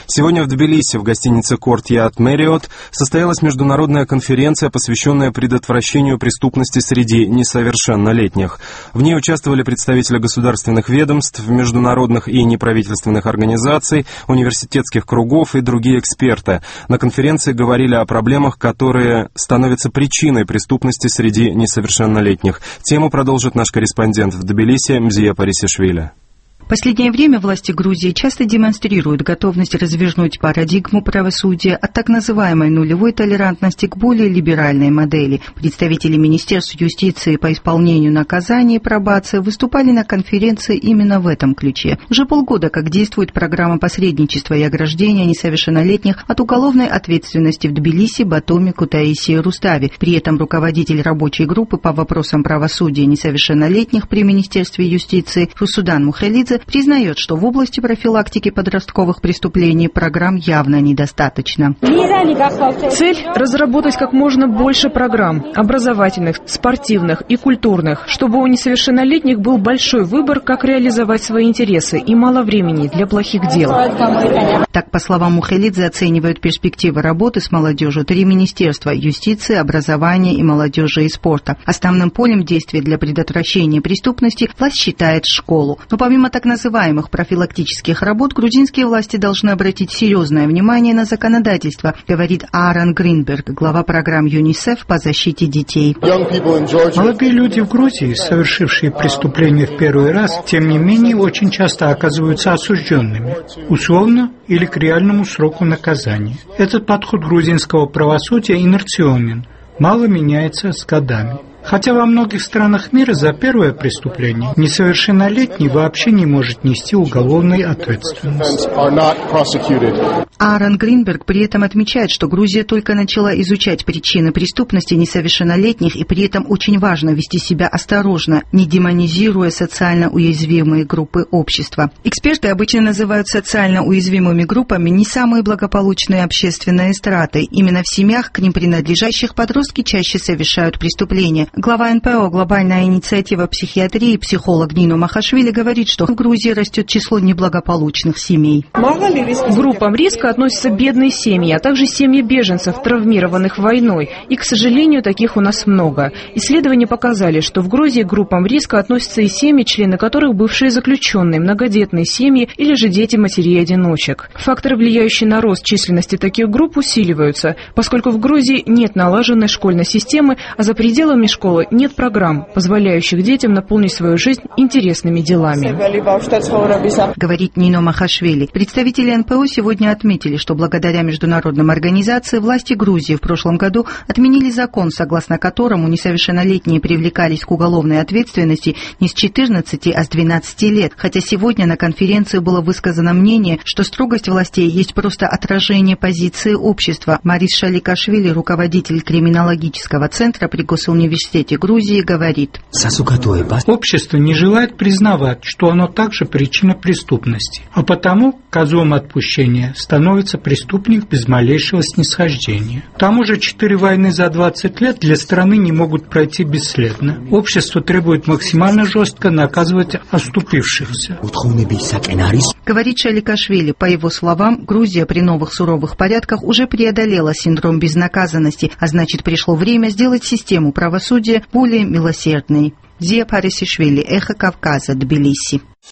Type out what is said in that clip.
Сегодня в Тбилиси в гостинице «Кортъярд Мэриот» состоялась международная конференция, посвященная предотвращению преступности среди несовершеннолетних. В ней участвовали представители государственных ведомств, международных и неправительственных организаций, университетских кругов и другие эксперты. На конференции говорили о проблемах, которые становятся причиной преступности среди несовершеннолетних. Тему продолжит наш корреспондент в Тбилиси Мзия Парисишвили. В последнее время власти Грузии часто демонстрируют готовность развернуть парадигму правосудия от так называемой нулевой толерантности к более либеральной модели. Представители Министерства юстиции по исполнению наказаний и пробации выступали на конференции именно в этом ключе. Уже полгода как действует программа посредничества и ограждения несовершеннолетних от уголовной ответственности в Тбилиси, Батуми, Кутаиси и Руставе. При этом руководитель рабочей группы по вопросам правосудия несовершеннолетних при Министерстве юстиции Русудан Мухелидзе признает, что в области профилактики подростковых преступлений программ явно недостаточно. Цель – разработать как можно больше программ – образовательных, спортивных и культурных, чтобы у несовершеннолетних был большой выбор, как реализовать свои интересы, и мало времени для плохих дел. Так, по словам Мухелидзе, оценивают перспективы работы с молодежью 3 министерства – юстиции, образования и молодежи и спорта. Основным полем действия для предотвращения преступности власть считает школу. Но помимо так называемых профилактических работ, грузинские власти должны обратить серьезное внимание на законодательство, говорит Аарон Гринберг, глава программ ЮНИСЕФ по защите детей. Молодые люди в Грузии, совершившие преступления в первый раз, тем не менее очень часто оказываются осужденными, условно или к реальному сроку наказания. Этот подход грузинского правосудия инерционен, мало меняется с годами. Хотя во многих странах мира за первое преступление несовершеннолетний вообще не может нести уголовной ответственности. Аарон Гринберг при этом отмечает, что Грузия только начала изучать причины преступности несовершеннолетних, и при этом очень важно вести себя осторожно, не демонизируя социально уязвимые группы общества. Эксперты обычно называют социально уязвимыми группами не самые благополучные общественные страты. Именно в семьях, к ним принадлежащих, подростки чаще совершают преступления. Глава НПО «Глобальная инициатива психиатрии» психолог Нино Махашвили говорит, что в Грузии растет число неблагополучных семей. К группам риска относятся бедные семьи, а также семьи беженцев, травмированных войной. И, к сожалению, таких у нас много. Исследования показали, что в Грузии к группам риска относятся и семьи, члены которых бывшие заключенные, многодетные семьи или же дети матерей-одиночек. Факторы, влияющие на рост численности таких групп, усиливаются, поскольку в Грузии нет налаженной школьной системы, а за пределами школы нет программ, позволяющих детям наполнить свою жизнь интересными делами. Говорит Нино Махашвили. Представители НПО сегодня отметили, что благодаря международным организациям власти Грузии в прошлом году отменили закон, согласно которому несовершеннолетние привлекались к уголовной ответственности не с 14, а с 12 лет. Хотя сегодня на конференции было высказано мнение, что строгость властей есть просто отражение позиции общества. Марис Шаликашвили, руководитель криминологического центра при Госуниверситете Грузии, говорит: общество не желает признавать, что оно также причина преступности, а потому козлом отпущения становится преступник без малейшего снисхождения. К тому же 4 войны за 20 лет для страны не могут пройти бесследно. Общество требует максимально жестко наказывать оступившихся. Говорит Шаликашвили. По его словам, Грузия при новых суровых порядках уже преодолела синдром безнаказанности, а значит, пришло время сделать систему правосудия более милосердной. Мзия Парисишвили, Эхо Кавказа, Тбилиси.